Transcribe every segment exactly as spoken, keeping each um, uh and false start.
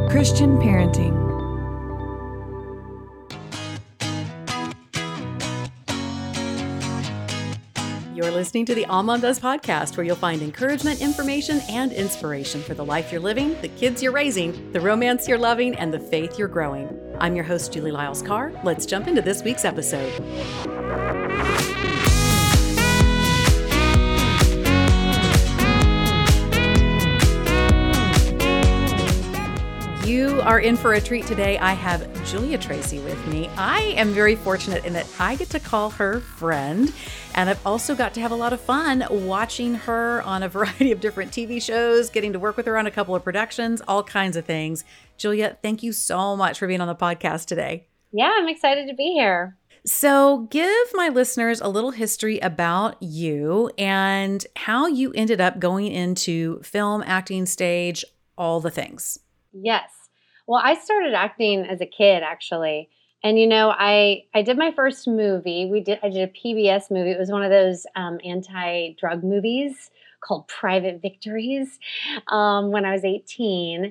Christian parenting. You're listening to the All Mom Does podcast, where you'll find encouragement, information, and inspiration for the life you're living, the kids you're raising, the romance you're loving, and the faith you're growing. I'm your host, Julie Lyles Carr. Let's jump into this week's episode. You are in for a treat today. I have Julia Tracy with me. I am very fortunate in that I get to call her friend, and I've also got to have a lot of fun watching her on a variety of different T V shows, getting to work with her on a couple of productions, all kinds of things. Julia, thank you so much for being on the podcast today. Yeah, I'm excited to be here. So give my listeners a little history about you and how you ended up going into film, acting, stage, all the things. Yes. Well, I started acting as a kid, actually. And, you know, I, I did my first movie. We did, I did a P B S movie. It was one of those um, anti-drug movies called Private Victories um, when I was eighteen.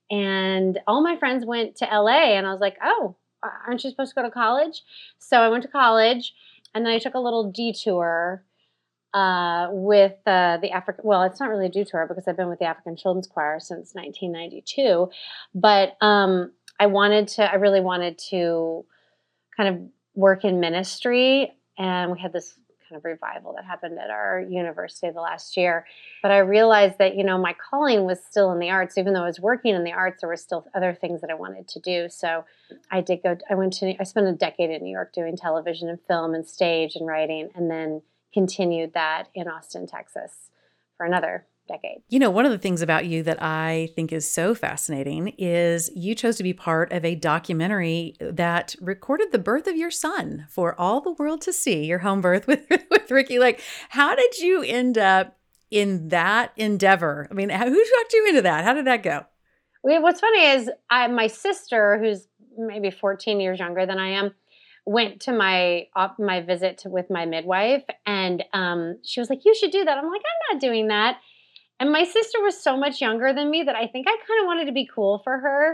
And all my friends went to L A, and I was like, oh, aren't you supposed to go to college? So I went to college, and then I took a little detour uh, with uh, the African, well, it's not really a detour because I've been with the African Children's Choir since nineteen ninety-two, but um, I wanted to, I really wanted to kind of work in ministry, and we had this kind of revival that happened at our university the last year, but I realized that, you know, my calling was still in the arts. Even though I was working in the arts, there were still other things that I wanted to do, so I did go, I went to, I spent a decade in New York doing television and film and stage and writing, and then continued that in Austin, Texas for another decade. You know, one of the things about you that I think is so fascinating is you chose to be part of a documentary that recorded the birth of your son for all the world to see, your home birth with, with Ricky Lake. How did you end up in that endeavor? I mean, who talked you into that? How did that go? Well, what's funny is I, my sister, who's maybe fourteen years younger than I am, went to my uh, my visit to, with my midwife, and um, she was like, you should do that. I'm like, I'm not doing that. And my sister was so much younger than me that I think I kind of wanted to be cool for her.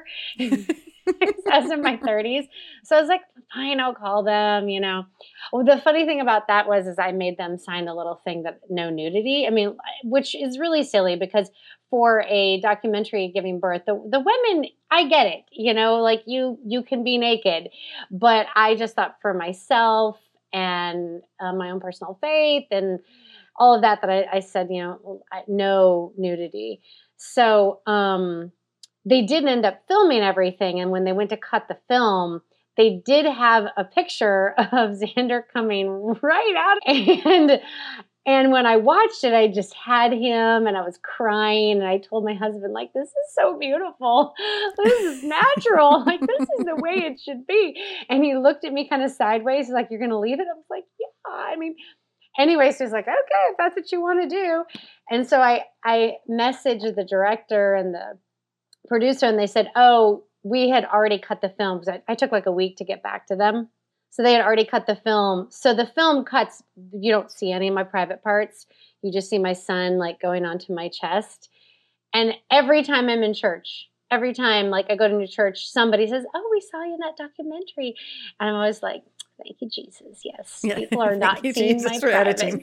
I was in my thirties. So I was like, fine, I'll call them, you know. Well, the funny thing about that was is I made them sign a little thing that no nudity. I mean, which is really silly because for a documentary giving birth, the, the women, I get it, you know, like you you can be naked. But I just thought for myself and uh, my own personal faith and all of that, that I, I said, you know, no nudity. So um, they did end up filming everything. And when they went to cut the film, they did have a picture of Xander coming right out. And and when I watched it, I just had him and I was crying. And I told my husband, like, this is so beautiful. This is natural. Like, this is the way it should be. And he looked at me kind of sideways. He's like, you're going to leave it? I was like, yeah, I mean, anyway, so he's like, okay, if that's what you want to do. And so I, I messaged the director and the producer, and they said, oh, we had already cut the film. Because I, I took like a week to get back to them. So they had already cut the film. So the film cuts, you don't see any of my private parts. You just see my son like going onto my chest. And every time I'm in church, every time like I go to new church, somebody says, oh, we saw you in that documentary. And I'm always like, thank you, Jesus. Yes. Yeah. People are not you, seeing Jesus, my for privates. editing.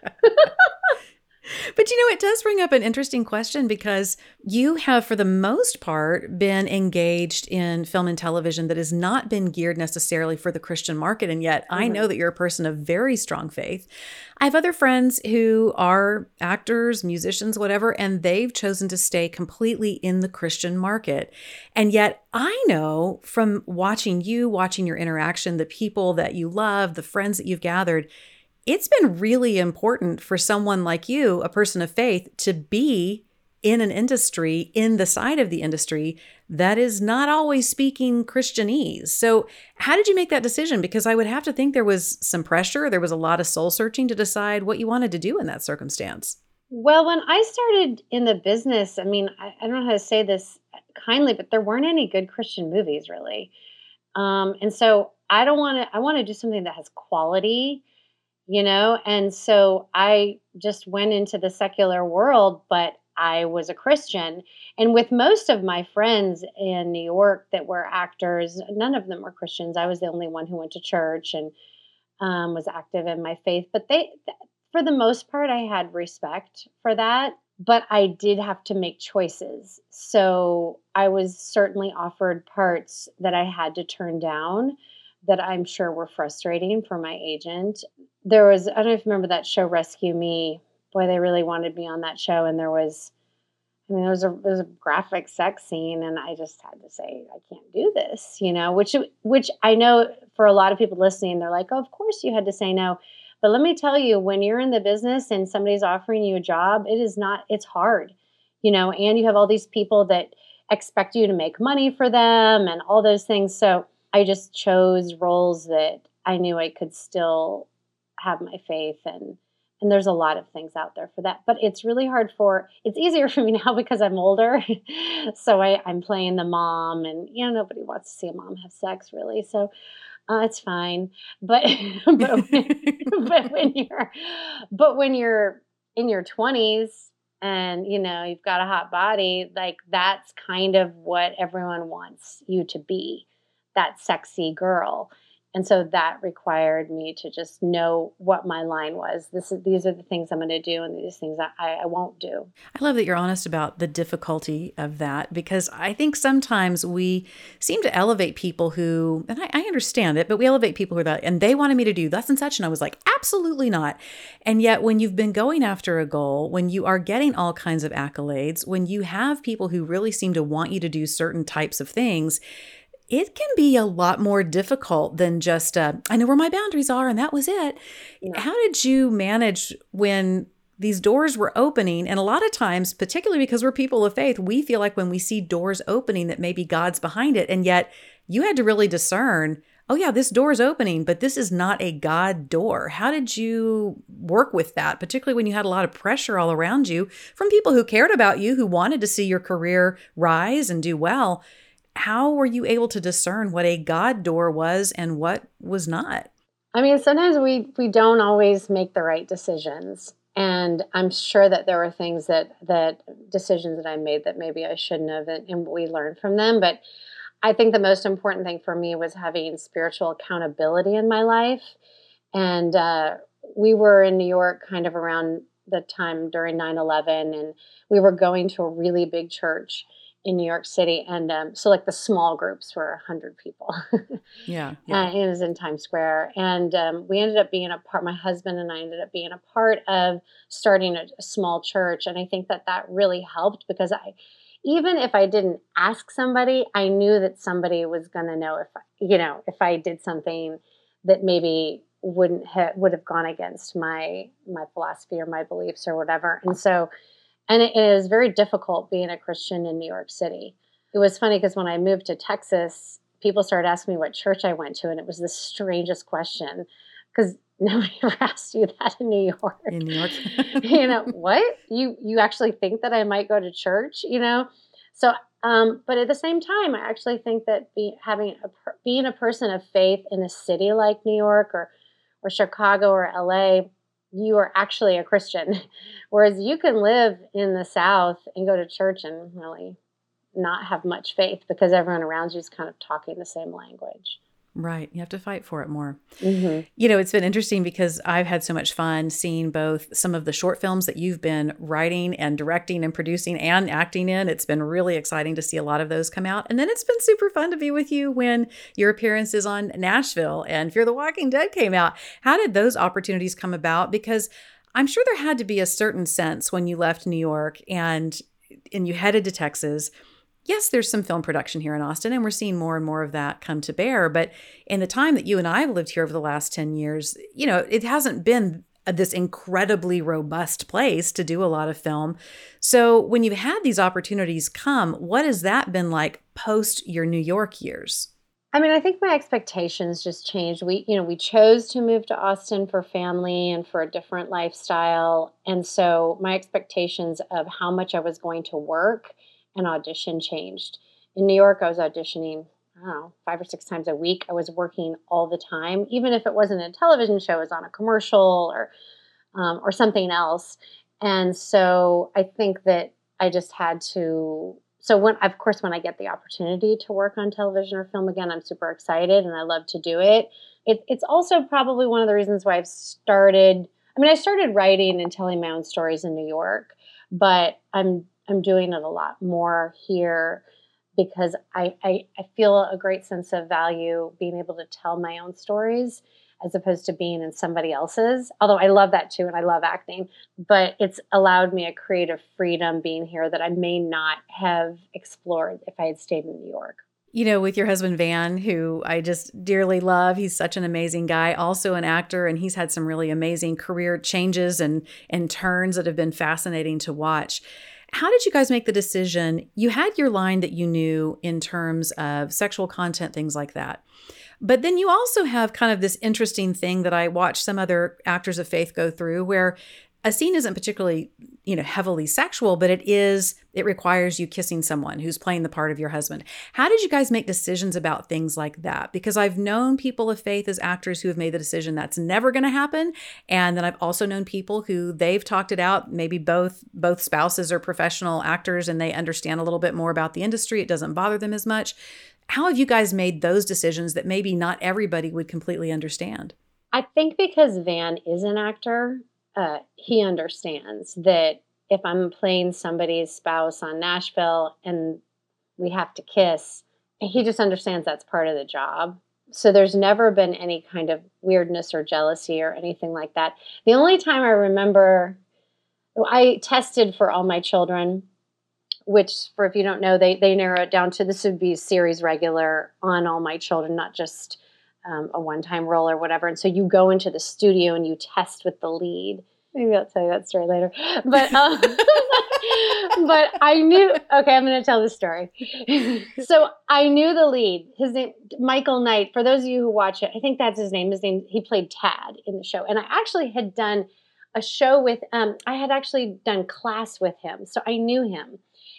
But, you know, it does bring up an interesting question because you have, for the most part, been engaged in film and television that has not been geared necessarily for the Christian market. And yet mm-hmm. I know that you're a person of very strong faith. I have other friends who are actors, musicians, whatever, and they've chosen to stay completely in the Christian market. And yet I know from watching you, watching your interaction, the people that you love, the friends that you've gathered, it's been really important for someone like you, a person of faith, to be in an industry, in the side of the industry that is not always speaking Christianese. So how did you make that decision? Because I would have to think there was some pressure. There was a lot of soul searching to decide what you wanted to do in that circumstance. Well, when I started in the business, I mean, I, I don't know how to say this kindly, but there weren't any good Christian movies really. Um, and so I don't want to, I want to do something that has quality, you know? And so I just went into the secular world, but I was a Christian. And with most of my friends in New York that were actors, none of them were Christians. I was the only one who went to church and um, was active in my faith. But they, th- for the most part, I had respect for that. But I did have to make choices. So I was certainly offered parts that I had to turn down that I'm sure were frustrating for my agent. There was, I don't know if you remember that show, Rescue Me. Boy, they really wanted me on that show. And there was, I mean, there was a, there was a graphic sex scene, and I just had to say, I can't do this, you know, which, which I know for a lot of people listening, they're like, oh, of course you had to say no. But let me tell you, when you're in the business and somebody's offering you a job, it is not, it's hard, you know, and you have all these people that expect you to make money for them and all those things. So I just chose roles that I knew I could still have my faith, and and there's a lot of things out there for that. But it's really hard for, it's easier for me now because I'm older. So I, I'm playing the mom, and you know, nobody wants to see a mom have sex really. So uh, it's fine. But but when, but when you're but when you're in your twenties and you know you've got a hot body, like that's kind of what everyone wants you to be, that sexy girl. And so that required me to just know what my line was. This is, these are the things I'm going to do, and these things I, I won't do. I love that you're honest about the difficulty of that, because I think sometimes we seem to elevate people who, and I, I understand it, but we elevate people who are that, and they wanted me to do thus and such. And I was like, absolutely not. And yet when you've been going after a goal, when you are getting all kinds of accolades, when you have people who really seem to want you to do certain types of things, it can be a lot more difficult than just, uh, I know where my boundaries are and that was it. Yeah. How did you manage when these doors were opening? And a lot of times, particularly because we're people of faith, we feel like when we see doors opening that maybe God's behind it. And yet you had to really discern, oh yeah, this door is opening, but this is not a God door. How did you work with that, particularly when you had a lot of pressure all around you from people who cared about you, who wanted to see your career rise and do well? How were you able to discern what a God door was and what was not? I mean, sometimes we we don't always make the right decisions. And I'm sure that there were things that, that decisions that I made that maybe I shouldn't have, and, and we learned from them. But I think the most important thing for me was having spiritual accountability in my life. And uh, we were in New York kind of around the time during nine eleven, and we were going to a really big church in New York City. And um, so like the small groups were one hundred people. Yeah. yeah. Uh, it was in Times Square. And um, we ended up being a part, my husband and I ended up being a part of starting a, a small church. And I think that that really helped, because I, even if I didn't ask somebody, I knew that somebody was going to know if, you know, if I did something that maybe wouldn't have, would have gone against my, my philosophy or my beliefs or whatever. And so, and it is very difficult being a Christian in New York City. It was funny because when I moved to Texas, people started asking me what church I went to, and it was the strangest question because nobody ever asked you that in New York. In New York. You know, what? You you actually think that I might go to church, you know? So, um, but at the same time, I actually think that be, having a, being a person of faith in a city like New York or or Chicago or L A, you are actually a Christian. Whereas you can live in the South and go to church and really not have much faith because everyone around you is kind of talking the same language. Right. You have to fight for it more. Mm-hmm. You know, it's been interesting because I've had so much fun seeing both some of the short films that you've been writing and directing and producing and acting in. It's been really exciting to see a lot of those come out. And then it's been super fun to be with you when your appearances on Nashville and Fear the Walking Dead came out. How did those opportunities come about? Because I'm sure there had to be a certain sense when you left New York and and you headed to Texas. Yes, there's some film production here in Austin, and we're seeing more and more of that come to bear. But in the time that you and I have lived here over the last ten years, you know, it hasn't been this incredibly robust place to do a lot of film. So when you've had these opportunities come, what has that been like post your New York years? I mean, I think my expectations just changed. We, you know, we chose to move to Austin for family and for a different lifestyle. And so my expectations of how much I was going to work and audition changed. In New York, I was auditioning, I don't know, five or six times a week. I was working all the time. Even if it wasn't a television show, it was on a commercial or um, or something else. And so I think that I just had to. So when, of course, when I get the opportunity to work on television or film again, I'm super excited and I love to do it. It it's also probably one of the reasons why I've started. I mean, I started writing and telling my own stories in New York, but I'm I'm doing it a lot more here because I, I, I feel a great sense of value being able to tell my own stories as opposed to being in somebody else's. Although I love that too, and I love acting, but it's allowed me a creative freedom being here that I may not have explored if I had stayed in New York. You know, with your husband, Van, who I just dearly love. He's such an amazing guy, also an actor, and he's had some really amazing career changes and, and turns that have been fascinating to watch. How did you guys make the decision? You had your line that you knew in terms of sexual content, things like that. But then you also have kind of this interesting thing that I watch some other actors of faith go through where a scene isn't particularly, you know, heavily sexual, but it is, it requires you kissing someone who's playing the part of your husband. How did you guys make decisions about things like that? Because I've known people of faith as actors who have made the decision that's never going to happen. And then I've also known people who they've talked it out, maybe both, both spouses are professional actors and they understand a little bit more about the industry. It doesn't bother them as much. How have you guys made those decisions that maybe not everybody would completely understand? I think because Van is an actor, Uh, he understands that if I'm playing somebody's spouse on Nashville and we have to kiss, he just understands that's part of the job. So there's never been any kind of weirdness or jealousy or anything like that. The only time I remember, I tested for all my children, which, for if you don't know, they, they narrow it down to this would be series regular on all my children, not just Um, a one-time role or whatever. And so you go into the studio and you test with the lead. Maybe I'll tell you that story later. But um, but I knew, okay, I'm going to tell this story. So I knew the lead. His name, Michael Knight. For those of you who watch it, I think that's his name. His name, he played Tad in the show. And I actually had done a show with, um, I had actually done class with him. So I knew him.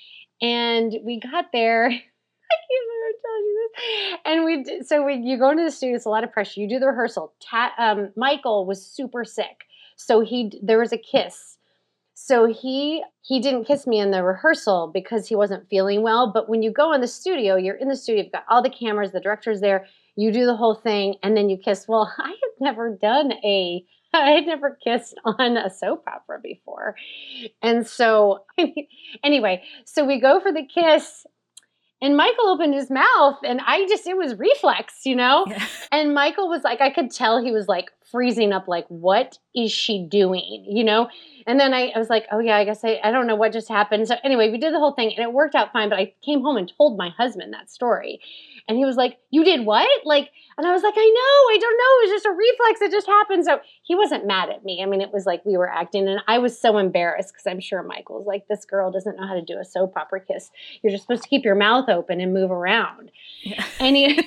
And we got there. I can't remember telling you this. And we did, so we you go into the studio. It's a lot of pressure. You do the rehearsal. Ta, um, Michael was super sick, so he there was a kiss. So he he didn't kiss me in the rehearsal because he wasn't feeling well. But when you go in the studio, you're in the studio. You've got all the cameras. The director's there. You do the whole thing, and then you kiss. Well, I had never done a. I had never kissed on a soap opera before, and so anyway, so we go for the kiss. And Michael opened his mouth and I just, it was reflex, you know? Yeah. And Michael was like, I could tell he was like freezing up, like, what is she doing? You know? And then I, I was like, oh yeah, I guess I, I don't know what just happened. So anyway, we did the whole thing and it worked out fine. But I came home and told my husband that story. And he was like, you did what? Like, and I was like, I know, I don't know. It was just a reflex. It just happened. So he wasn't mad at me. I mean, it was like we were acting and I was so embarrassed because I'm sure Michael was like, this girl doesn't know how to do a soap opera kiss. You're just supposed to keep your mouth open and move around. Yeah. And he,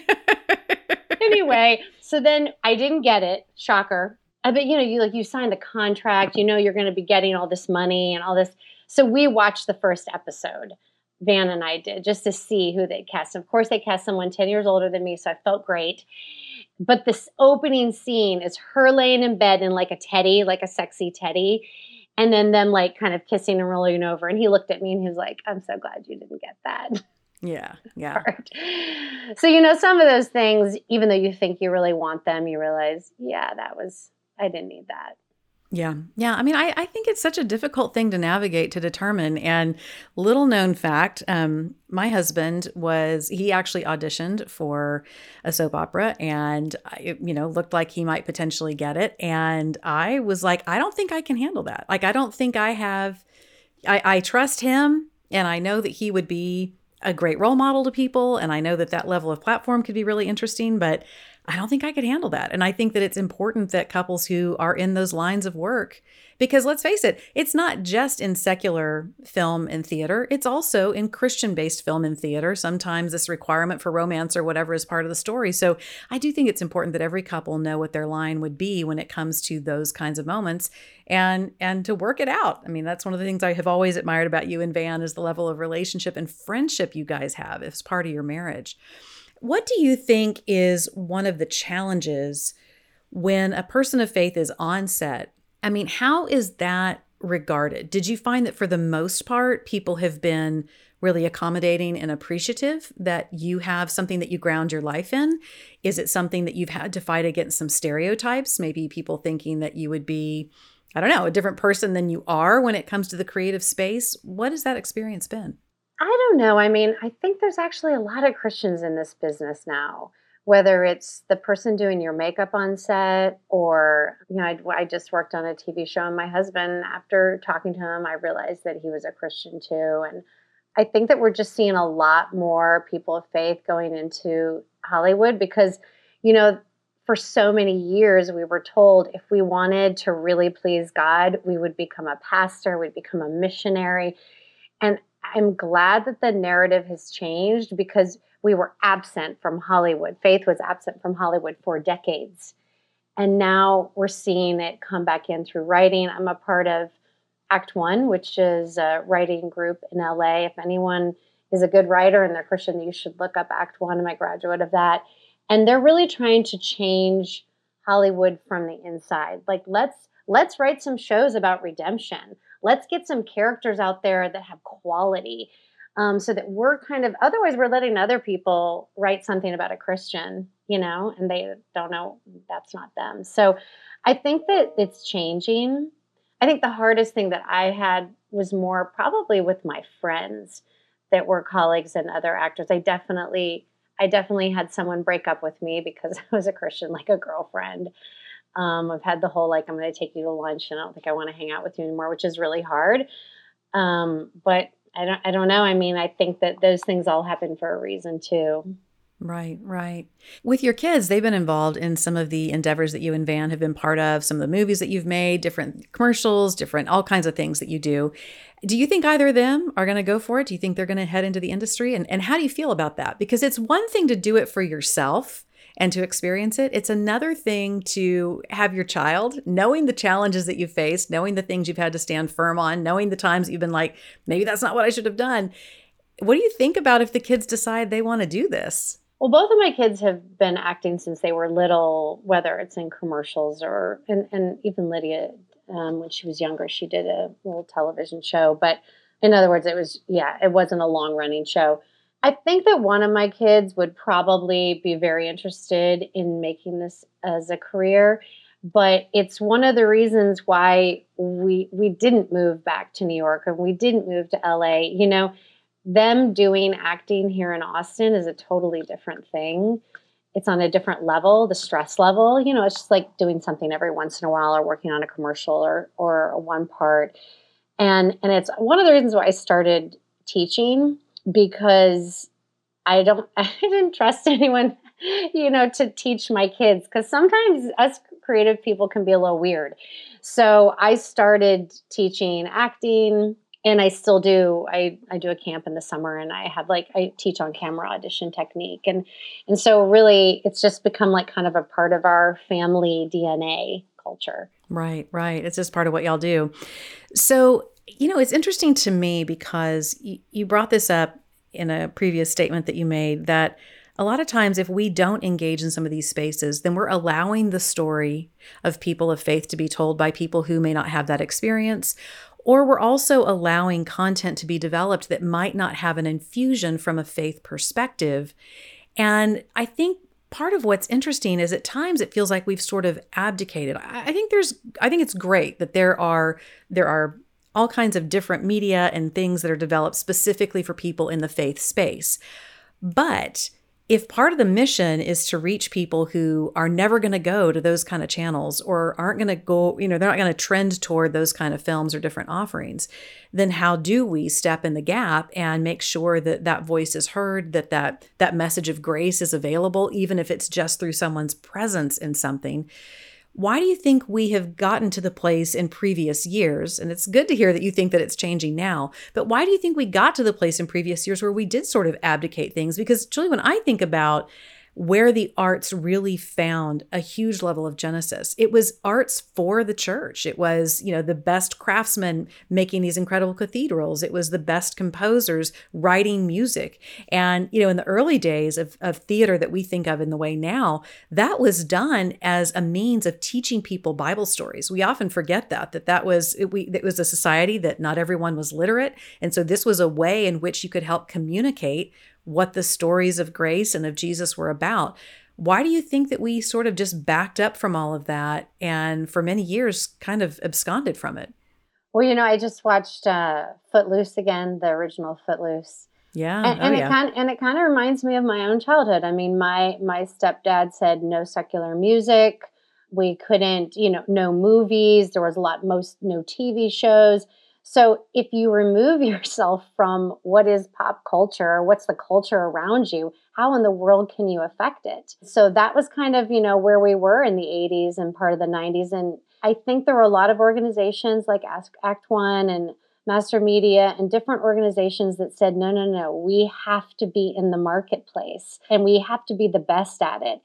anyway, so then I didn't get it. Shocker. I bet, you know, you like, you signed the contract, you know, you're going to be getting all this money and all this. So we watched the first episode. Van and I did, just to see who they cast. Of course, they cast someone ten years older than me, so I felt great. But this opening scene is her laying in bed in like a teddy, like a sexy teddy, and then them like kind of kissing and rolling over. And he looked at me and he was like, I'm so glad you didn't get that. Yeah, yeah. Part. So, you know, some of those things, even though you think you really want them, you realize, yeah, that was, I didn't need that. Yeah. Yeah. I mean, I, I think it's such a difficult thing to navigate, to determine. And little known fact, um, my husband was, he actually auditioned for a soap opera and, it, you know, looked like he might potentially get it. And I was like, I don't think I can handle that. Like, I don't think I have, I, I trust him and I know that he would be a great role model to people. And I know that that level of platform could be really interesting, but I don't think I could handle that. And I think that it's important that couples who are in those lines of work, because let's face it, it's not just in secular film and theater. It's also in Christian-based film and theater. Sometimes this requirement for romance or whatever is part of the story. So I do think it's important that every couple know what their line would be when it comes to those kinds of moments and, and to work it out. I mean, that's one of the things I have always admired about you and Van is the level of relationship and friendship you guys have as part of your marriage. What do you think is one of the challenges when a person of faith is on set? I mean, how is that regarded? Did you find that for the most part, people have been really accommodating and appreciative that you have something that you ground your life in? Is it something that you've had to fight against some stereotypes? Maybe people thinking that you would be, I don't know, a different person than you are when it comes to the creative space. What has that experience been? I don't know. I mean, I think there's actually a lot of Christians in this business now, whether it's the person doing your makeup on set or, you know, I, I just worked on a T V show and my husband, after talking to him, I realized that he was a Christian too. And I think that we're just seeing a lot more people of faith going into Hollywood because, you know, for so many years, we were told if we wanted to really please God, we would become a pastor, we'd become a missionary. And I'm glad that the narrative has changed because we were absent from Hollywood. Faith was absent from Hollywood for decades. And now we're seeing it come back in through writing. I'm a part of Act One, which is a writing group in L A. If anyone is a good writer and they're Christian, you should look up Act One. I'm a graduate of that. And they're really trying to change Hollywood from the inside. Like, let's let's write some shows about redemption. Let's get some characters out there that have quality. Um, so that we're kind of, otherwise we're letting other people write something about a Christian, you know, and they don't know that's not them. So I think that it's changing. I think the hardest thing that I had was more probably with my friends that were colleagues and other actors. I definitely, I definitely had someone break up with me because I was a Christian, like a girlfriend. Um, I've had the whole, like, I'm going to take you to lunch and I don't think I want to hang out with you anymore, which is really hard. Um, but I don't, I don't know. I mean, I think that those things all happen for a reason too. Right, right. With your kids, they've been involved in some of the endeavors that you and Van have been part of, some of the movies that you've made, different commercials, different, all kinds of things that you do. Do you think either of them are going to go for it? Do you think they're going to head into the industry? And, and how do you feel about that? Because it's one thing to do it for yourself and to experience it. It's another thing to have your child, knowing the challenges that you've faced, knowing the things you've had to stand firm on, knowing the times that you've been like, maybe that's not what I should have done. What do you think about if the kids decide they want to do this? Well, both of my kids have been acting since they were little, whether it's in commercials or, and, and even Lydia, um, when she was younger, she did a little television show. But in other words, it was, yeah, it wasn't a long running show. I think that one of my kids would probably be very interested in making this as a career, but it's one of the reasons why we we didn't move back to New York and we didn't move to L A. You know, them doing acting here in Austin is a totally different thing. It's on a different level, the stress level. You know, it's just like doing something every once in a while or working on a commercial or or a one part. And and it's one of the reasons why I started teaching, because I don't, I didn't trust anyone, you know, to teach my kids, because sometimes us creative people can be a little weird. So I started teaching acting, and I still do. I, I do a camp in the summer, and I have like, I teach on camera audition technique. And, and so really it's just become like kind of a part of our family D N A culture. Right, right. It's just part of what y'all do. So, you know, it's interesting to me because you, you brought this up in a previous statement that you made, that a lot of times if we don't engage in some of these spaces, then we're allowing the story of people of faith to be told by people who may not have that experience, or we're also allowing content to be developed that might not have an infusion from a faith perspective. And I think part of what's interesting is at times it feels like we've sort of abdicated. I think there's, I think it's great that there are, there are all kinds of different media and things that are developed specifically for people in the faith space. But if part of the mission is to reach people who are never going to go to those kind of channels or aren't going to go, you know, they're not going to trend toward those kind of films or different offerings, then how do we step in the gap and make sure that that voice is heard, that that, that message of grace is available, even if it's just through someone's presence in something? Why do you think we have gotten to the place in previous years, and it's good to hear that you think that it's changing now, but why do you think we got to the place in previous years where we did sort of abdicate things? Because Julie, when I think about where the arts really found a huge level of genesis. It was arts for the church. It was, you know, the best craftsmen making these incredible cathedrals. It was the best composers writing music. And, you know, in the early days of, of theater that we think of in the way now, that was done as a means of teaching people Bible stories. We often forget that, that that was, it, we, it was a society that not everyone was literate. And so this was a way in which you could help communicate what the stories of grace and of Jesus were about. Why do you think that we sort of just backed up from all of that and for many years kind of absconded from it? Well, you know, I just watched uh, Footloose again, the original Footloose. Yeah. And, oh, and yeah. it kind and it kind of reminds me of my own childhood. I mean, my my stepdad said no secular music. We couldn't, you know, no movies. There was a lot, most no T V shows. So if you remove yourself from what is pop culture, what's the culture around you, how in the world can you affect it? So that was kind of, you know, where we were in the eighties and part of the nineties. And I think there were a lot of organizations like Ask, Act One and Master Media and different organizations that said, no, no, no, we have to be in the marketplace and we have to be the best at it.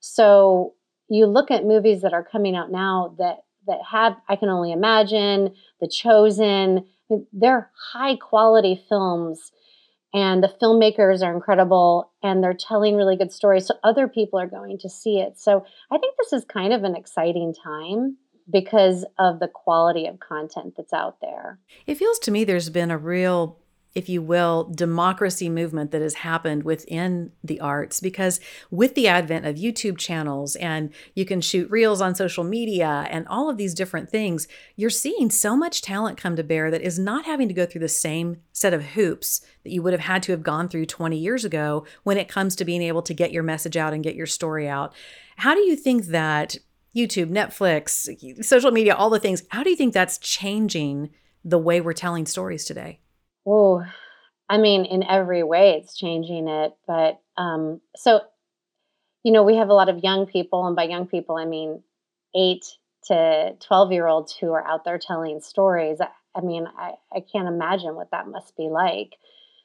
So you look at movies that are coming out now that that have, I Can Only Imagine, The Chosen, they're high quality films and the filmmakers are incredible and they're telling really good stories. So other people are going to see it. So I think this is kind of an exciting time because of the quality of content that's out there. It feels to me there's been a real, if you will, democracy movement that has happened within the arts, because with the advent of YouTube channels and you can shoot reels on social media and all of these different things, you're seeing so much talent come to bear that is not having to go through the same set of hoops that you would have had to have gone through twenty years ago when it comes to being able to get your message out and get your story out. How do you think that YouTube, Netflix, social media, all the things, how do you think that's changing the way we're telling stories today? Oh, I mean, in every way it's changing it. But um, so, you know, we have a lot of young people, and by young people, I mean eight to twelve year olds who are out there telling stories. I, I mean, I, I can't imagine what that must be like.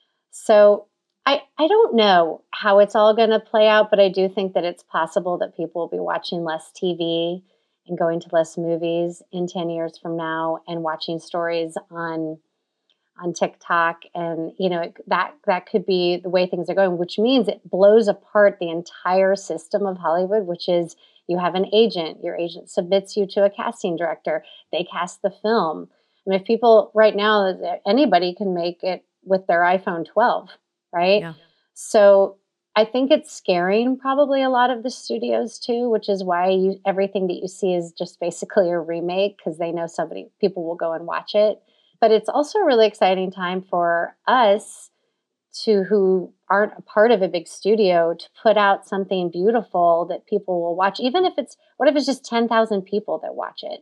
So I, I don't know how it's all going to play out, but I do think that it's possible that people will be watching less T V and going to less movies in ten years from now and watching stories on on TikTok. And, you know, that, that could be the way things are going, which means it blows apart the entire system of Hollywood, which is you have an agent, your agent submits you to a casting director, they cast the film. I mean, if people right now, anybody can make it with their iPhone twelve, right? Yeah. So I think it's scaring probably a lot of the studios too, which is why you, everything that you see is just basically a remake because they know somebody, people will go and watch it. But it's also a really exciting time for us to who aren't a part of a big studio to put out something beautiful that people will watch, even if it's, what if it's just ten thousand people that watch it?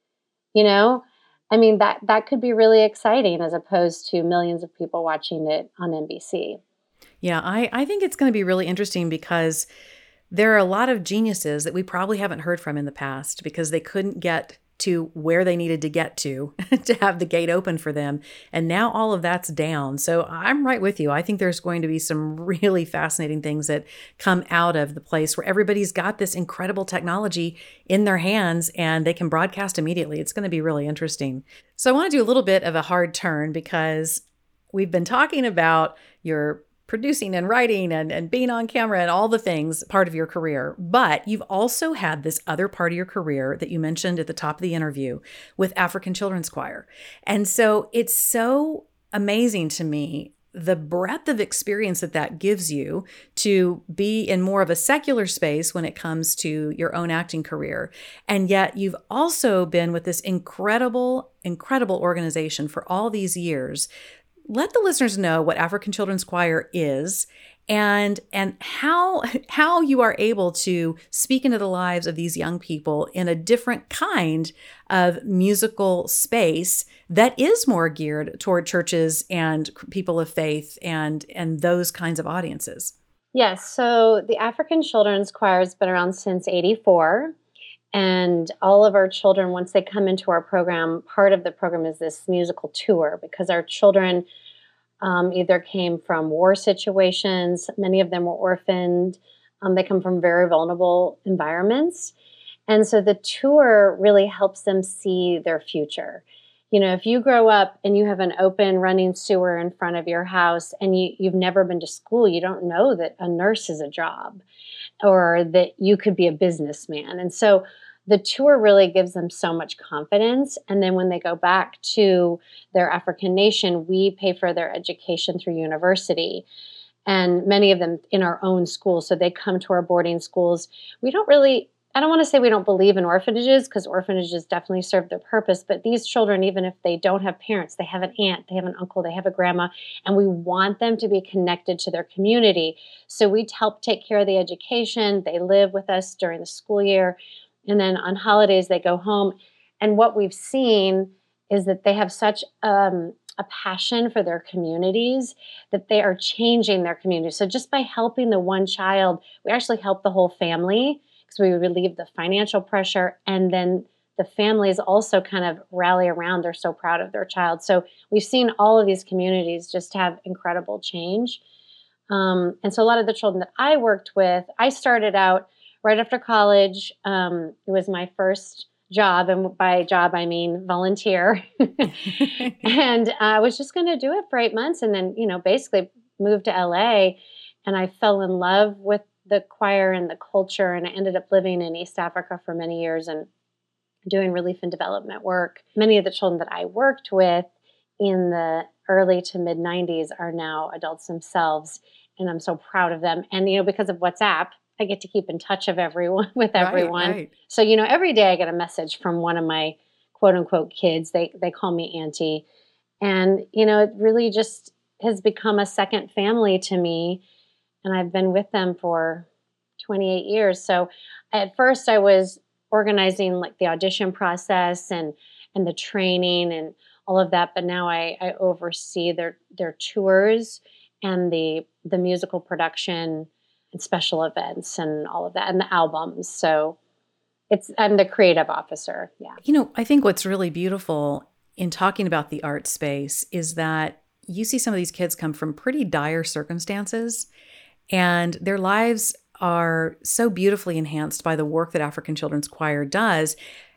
You know, I mean, that, that could be really exciting as opposed to millions of people watching it on N B C. Yeah, I, I think it's going to be really interesting because there are a lot of geniuses that we probably haven't heard from in the past because they couldn't get to where they needed to get to to have the gate open for them. And now all of that's down. So I'm right with you. I think there's going to be some really fascinating things that come out of the place where everybody's got this incredible technology in their hands and they can broadcast immediately. It's going to be really interesting. So I want to do a little bit of a hard turn because we've been talking about your producing and writing and, and being on camera and all the things part of your career. But you've also had this other part of your career that you mentioned at the top of the interview with African Children's Choir. And so it's so amazing to me the breadth of experience that that gives you to be in more of a secular space when it comes to your own acting career. And yet you've also been with this incredible, incredible organization for all these years. Let the listeners know what African Children's Choir is and and how how you are able to speak into the lives of these young people in a different kind of musical space that is more geared toward churches and people of faith and and those kinds of audiences. Yes, so the African Children's Choir has been around since eighty-four. And all of our children, once they come into our program, part of the program is this musical tour because our children um, either came from war situations, many of them were orphaned, Um, they come from very vulnerable environments. And so the tour really helps them see their future. You know, if you grow up and you have an open running sewer in front of your house and you, you've never been to school, you don't know that a nurse is a job or that you could be a businessman. And so the tour really gives them so much confidence. And then when they go back to their African nation, we pay for their education through university. And many of them in our own schools. So they come to our boarding schools. We don't really, I don't want to say we don't believe in orphanages, because orphanages definitely serve their purpose. But these children, even if they don't have parents, they have an aunt, they have an uncle, they have a grandma, and we want them to be connected to their community. So we help take care of the education. They live with us during the school year. And then on holidays, they go home. And what we've seen is that they have such um, a passion for their communities that they are changing their community. So just by helping the one child, we actually help the whole family because we relieve the financial pressure. And then the families also kind of rally around. They're so proud of their child. So we've seen all of these communities just have incredible change. Um, and so a lot of the children that I worked with, I started out right after college. Um, it was my first job, and by job I mean volunteer. And I was just going to do it for eight months, and then you know basically moved to L A, and I fell in love with the choir and the culture, and I ended up living in East Africa for many years and doing relief and development work. Many of the children that I worked with in the early to mid nineties are now adults themselves, and I'm so proud of them. And you know because of WhatsApp, I get to keep in touch of everyone with everyone. Right, right. So, you know, every day I get a message from one of my quote unquote kids. They they call me auntie. And, you know, it really just has become a second family to me. And I've been with them for twenty-eight years. So at first I was organizing like the audition process and and the training and all of that. But now I, I oversee their their tours and the the musical production and special events and all of that, and the albums. So it's, I'm the creative officer. Yeah. You know, I think what's really beautiful in talking about the art space is that you see some of these kids come from pretty dire circumstances, and their lives are so beautifully enhanced by the work that African Children's Choir does.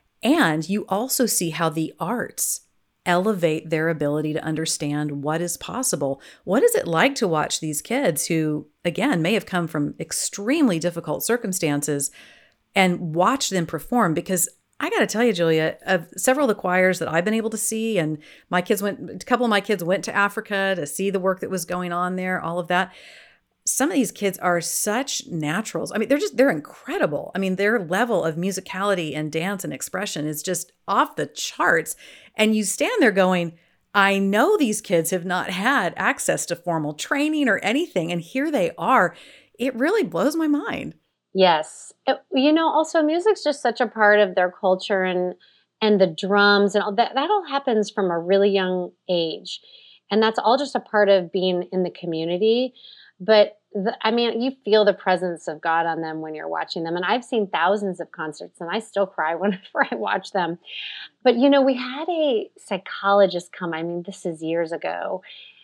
And you also see how the arts elevate their ability to understand what is possible. What is it like to watch these kids who, again, may have come from extremely difficult circumstances and watch them perform? Because I got to tell you, Julia, of several of the choirs that I've been able to see, and my kids went, a couple of my kids went to Africa to see the work that was going on there, all of that. Some of these kids are such naturals. I mean, they're just, they're incredible. I mean, their level of musicality and dance and expression is just off the charts. And you stand there going, I know these kids have not had access to formal training or anything, and here they are. It really blows my mind. Yes. It- you know, also music's just such a part of their culture, and and the drums and all that, that all happens from a really young age. And that's all just a part of being in the community. But the, I mean, you feel the presence of God on them when you're watching them. And I've seen thousands of concerts, and I still cry whenever I watch them. But, you know, we had a psychologist come, I mean, this is years ago,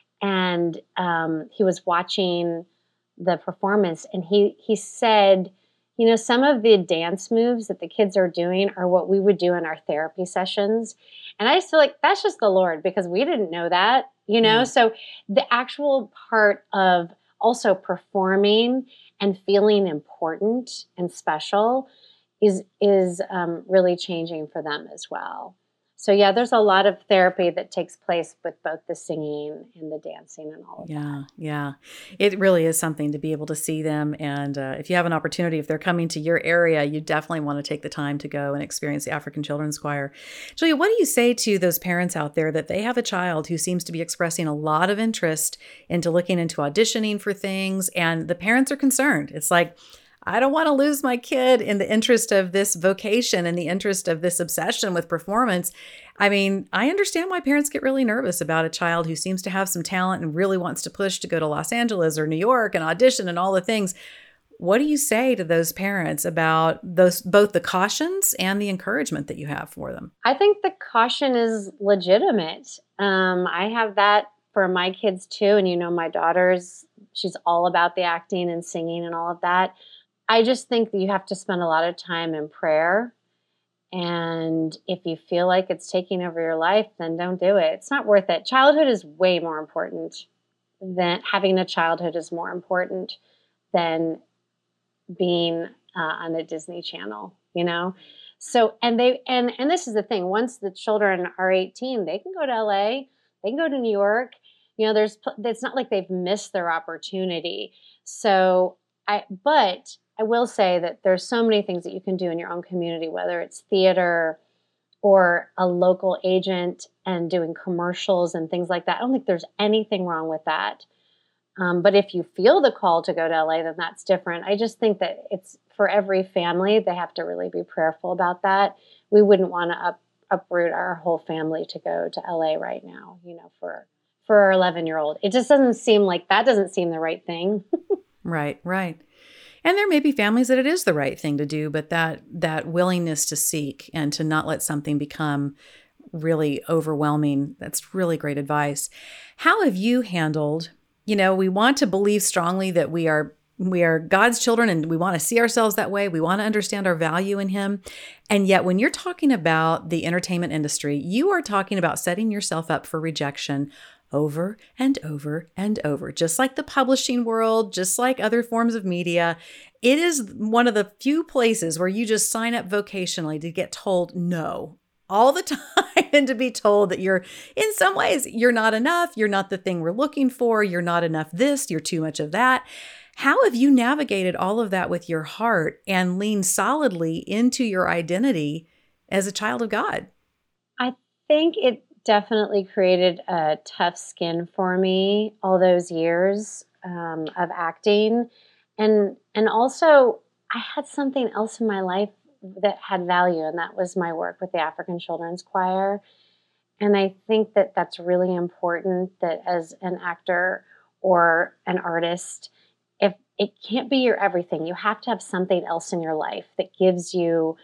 and um, he was watching the performance, and he he said, you know, some of the dance moves that the kids are doing are what we would do in our therapy sessions. And I just feel like that's just the Lord, because we didn't know that, you know? Yeah. So the actual part of also performing and feeling important and special is is um, really changing for them as well. So yeah, there's a lot of therapy that takes place with both the singing and the dancing and all of that. Yeah, yeah. It really is something to be able to see them. And uh, if you have an opportunity, if they're coming to your area, you definitely want to take the time to go and experience the African Children's Choir. Julia, what do you say to those parents out there that they have a child who seems to be expressing a lot of interest into looking into auditioning for things, and the parents are concerned? It's like, I don't want to lose my kid in the interest of this vocation and the interest of this obsession with performance. I mean, I understand why parents get really nervous about a child who seems to have some talent and really wants to push to go to Los Angeles or New York and audition and all the things. What do you say to those parents about those, both the cautions and the encouragement that you have for them? I think the caution is legitimate. Um, I have that for my kids too. And, you know, my daughter's, she's all about the acting and singing and all of that. I just think that you have to spend a lot of time in prayer. And if you feel like it's taking over your life, then don't do it. It's not worth it. Childhood is way more important than having a childhood is more important than being uh, on the Disney Channel, you know? So, and they, and, and this is the thing, once the children are eighteen, they can go to L A, they can go to New York, you know, there's, it's not like they've missed their opportunity. So I, but I will say that there's so many things that you can do in your own community, whether it's theater or a local agent and doing commercials and things like that. I don't think there's anything wrong with that. Um, but if you feel the call to go to L A, then that's different. I just think that it's for every family, they have to really be prayerful about that. We wouldn't want to up, uproot our whole family to go to L A right now, you know, for, for our eleven year old. It just doesn't seem like that doesn't seem the right thing. Right, right. And there may be families that it is the right thing to do, but that that willingness to seek and to not let something become really overwhelming, that's really great advice. How have you handled, you know, we want to believe strongly that we are we are God's children and we want to see ourselves that way. We want to understand our value in him. And yet when you're talking about the entertainment industry, you are talking about setting yourself up for rejection over and over and over, just like the publishing world, just like other forms of media. It is one of the few places where you just sign up vocationally to get told no all the time and to be told that you're, in some ways, you're not enough. You're not the thing we're looking for. You're not enough this. You're too much of that. How have you navigated all of that with your heart and leaned solidly into your identity as a child of God? I think it definitely created a tough skin for me all those years um, of acting. And and also, I had something else in my life that had value, and that was my work with the African Children's Choir. And I think that that's really important, that as an actor or an artist, if it can't be your everything, you have to have something else in your life that gives you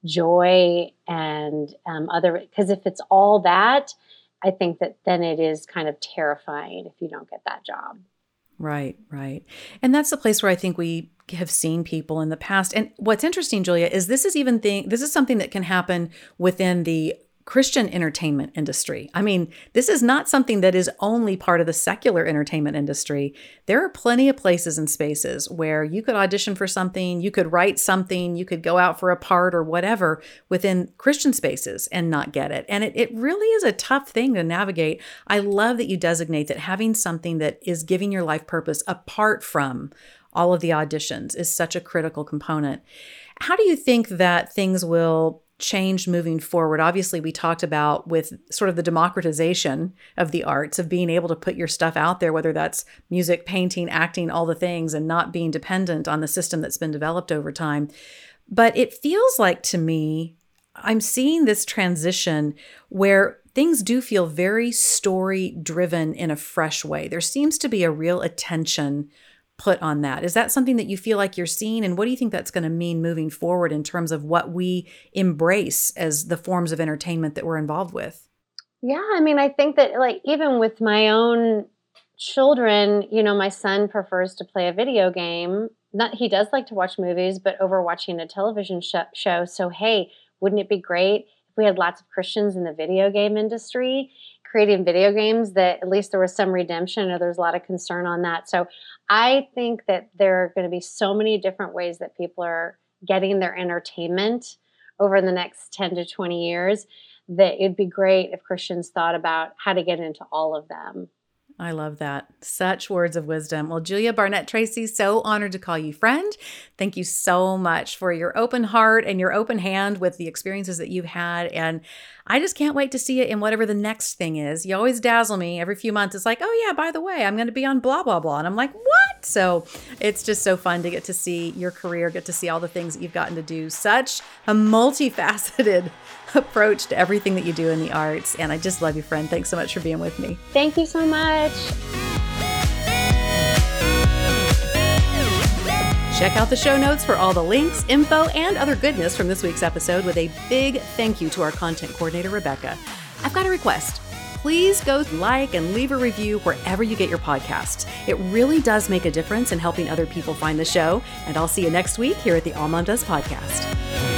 joy and um, other, because if it's all that, I think that then it is kind of terrifying if you don't get that job. Right, right. And that's the place where I think we have seen people in the past. And what's interesting, Julia, is this is even thing, this is something that can happen within the Christian entertainment industry. I mean, this is not something that is only part of the secular entertainment industry. There are plenty of places and spaces where you could audition for something, you could write something, you could go out for a part or whatever within Christian spaces and not get it. And it, it really is a tough thing to navigate. I love that you designate that having something that is giving your life purpose apart from all of the auditions is such a critical component. How do you think that things will change moving forward? Obviously, we talked about with sort of the democratization of the arts, of being able to put your stuff out there, whether that's music, painting, acting, all the things, and not being dependent on the system that's been developed over time. But it feels like to me, I'm seeing this transition where things do feel very story driven in a fresh way. There seems to be a real attention put on that. Is that something that you feel like you're seeing? And what do you think that's going to mean moving forward in terms of what we embrace as the forms of entertainment that we're involved with? Yeah, I mean, I think that like even with my own children, you know, my son prefers to play a video game. Not he does like to watch movies, but over watching a television sh- show. So, hey, wouldn't it be great if we had lots of Christians in the video game industry creating video games that at least there was some redemption, or there's a lot of concern on that. So I think that there are going to be so many different ways that people are getting their entertainment over the next ten to twenty years that it'd be great if Christians thought about how to get into all of them. I love that. Such words of wisdom. Well, Julia Barnett Tracy, so honored to call you friend. Thank you so much for your open heart and your open hand with the experiences that you've had. And I just can't wait to see it in whatever the next thing is. You always dazzle me every few months. It's like, oh yeah, by the way, I'm going to be on blah, blah, blah. And I'm like, what? So it's just so fun to get to see your career, get to see all the things that you've gotten to do. Such a multifaceted approach to everything that you do in the arts. And I just love you, friend. Thanks so much for being with me. Thank you so much. Check out the show notes for all the links, info, and other goodness from this week's episode with a big thank you to our content coordinator, Rebecca. I've got a request. please go like and leave a review wherever you get your podcasts. It really does make a difference in helping other people find the show. And I'll see you next week here at the All Mom Does podcast.